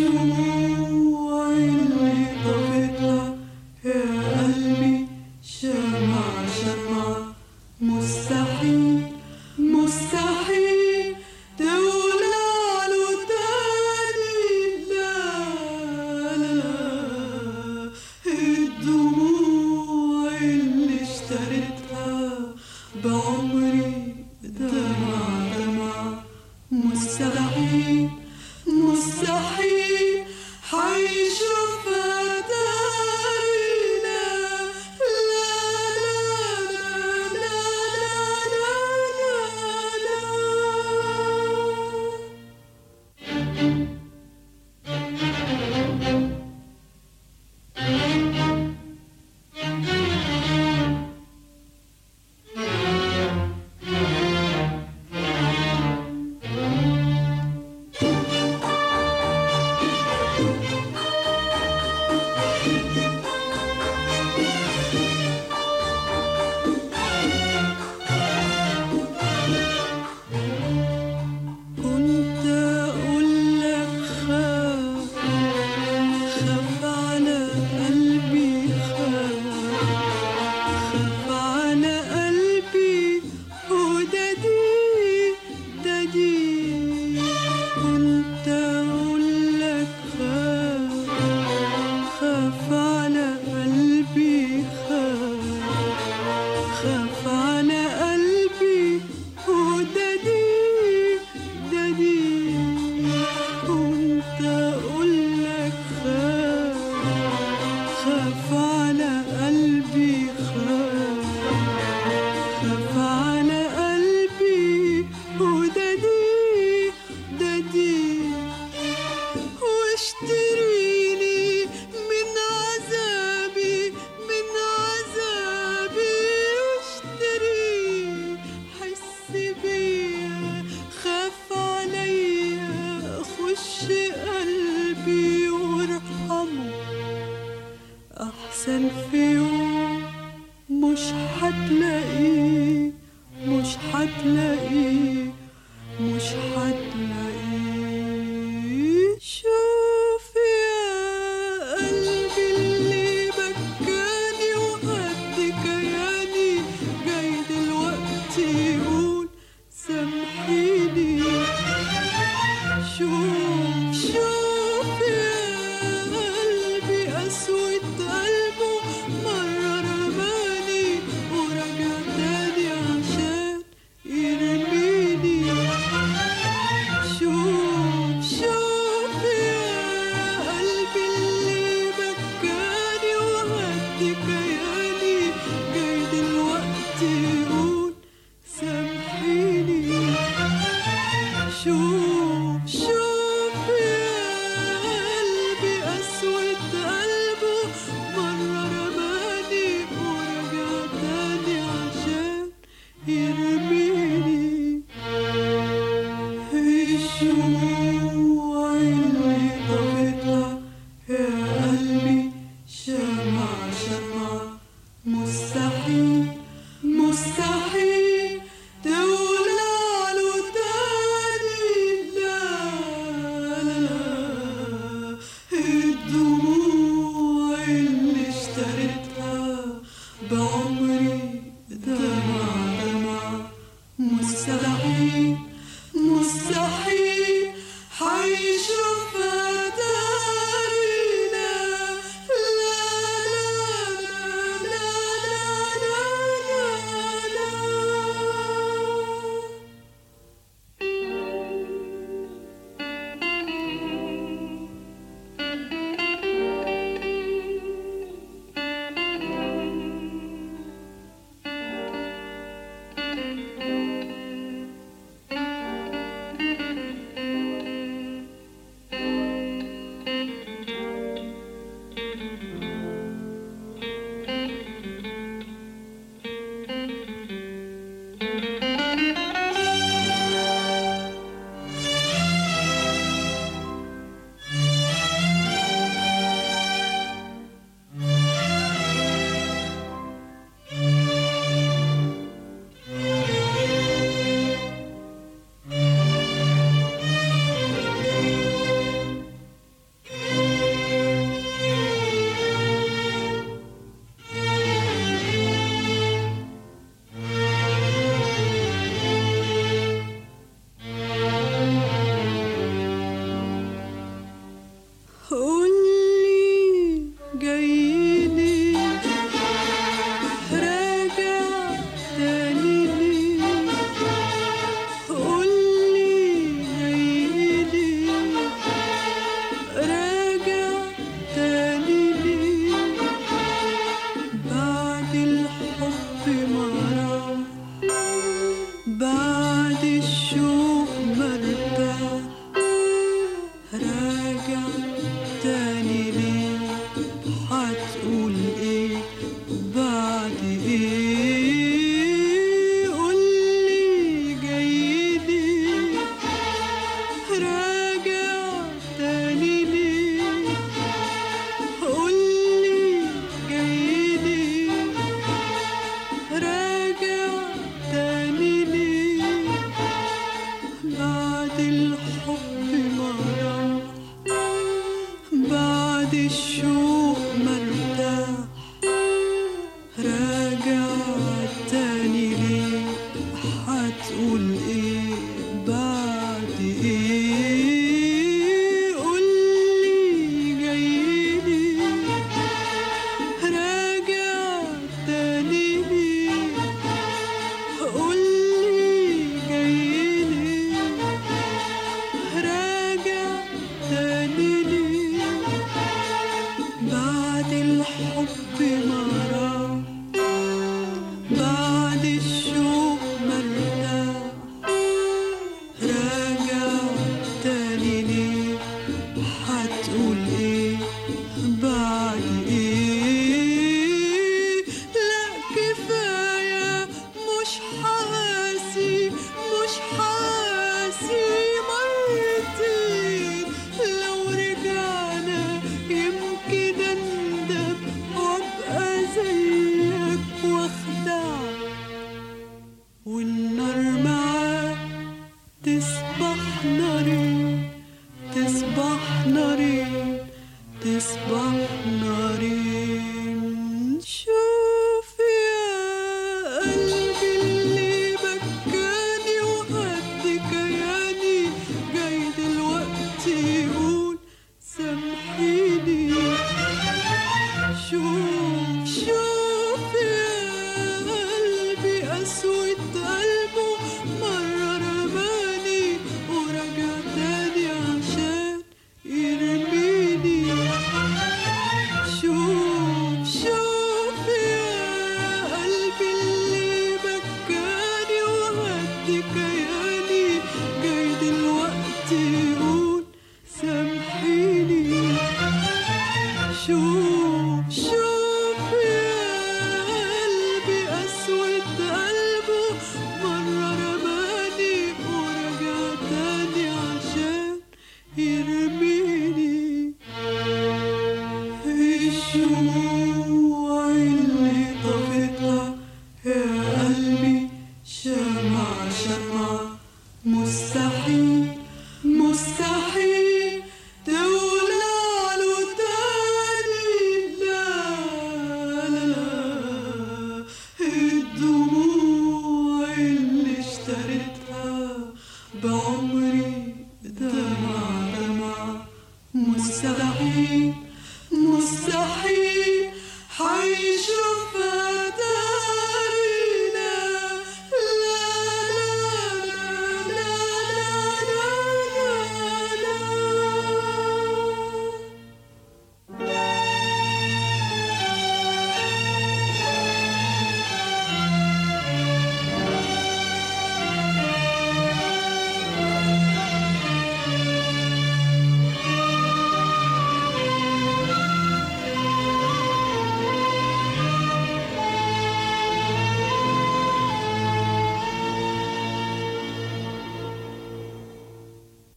الشموع اللي طفتها يا قلبي شمعة شمعة، مستحيل مستحيل تولع له تاني. لا لا، الدموع اللي اشتريتها بعمري دمع دمع، مستحيل مستحيل حيشوفها تاني. لا لا لا لا كنت أقول لك خاف خاف على قلبي، خاف على قلبي، وده دي كنت أقول لك خاف على قلبي، خاف على قلبي، وده دي كنت أقول لك خاف على قلبي، خاف على قلبي، وده دي واشتريني من عذابي، من عذابي، واشتريني حس بيا، خاف عليا، خش قلبي وارحمه، أحسن في يوم مش هتلاقيه، مش هتلاقيه، مش هتلاقيه. شوف يا قلبي اللي بكاني وقد كياني، جاي دلوقتي يقول سامحيني. شوف يا قلبي قسوة قلبه، مرة رماني ورجع تاني عشان يرميني. شوف يا قلبي اللي بكاني وهد كياني، جاي دلوقتي يقول سامحيني. شوف يا قلبي قسوة قلبه، مرة رماني ورجع تاني عشان يرميني. الشموع اللي طفتها يا قلبي شمعة شمعة، مستحيل مستحيل تولع له تاني. لا لا، الدموع اللي اشتريتها بعمري دمع دمع، مستحيل مستحيل راجع تاني ليه؟ قولي جاي ليه؟ راجع تاني ليه؟ بعد الحب ما راح، بعد الشوق مرتاح، راجع تاني ليه؟ هتقول ايه بعد ايه؟ قولي جاي ليه؟ راجع تاني ليه؟ قولي جاي ليه؟ راجع تاني ليه؟ بعد الحب ما راح، بعد الشوق مرتاح، راجع تاني ليه؟ هتقول ايه بعد ايه؟ لا كفاية، مش حاسي مش حاسي مرتين، لو رجعنا يمكن اندم وابقى زيك واخدعك، والنار معاك تصبح نارين، تصبح نارين، تصبح نارين. شوف يا قلبي اللي بكاني وقد كياني، جاي دلوقتي يقول سامحيني. شوف يا قلبي قسوة قلبه، مرة رماني ورجع تاني عشان يرميني. شوف يا قلبي اللي بكاني وهد كياني، جاي دلوقتي يقول سامحيني. شوف يا قلبي قسوة قلبه، مرة رماني ورجع تاني عشان يرميني. الشموع اللي طفتها يا قلبي شمعة شمعة، مستحيل مستحيل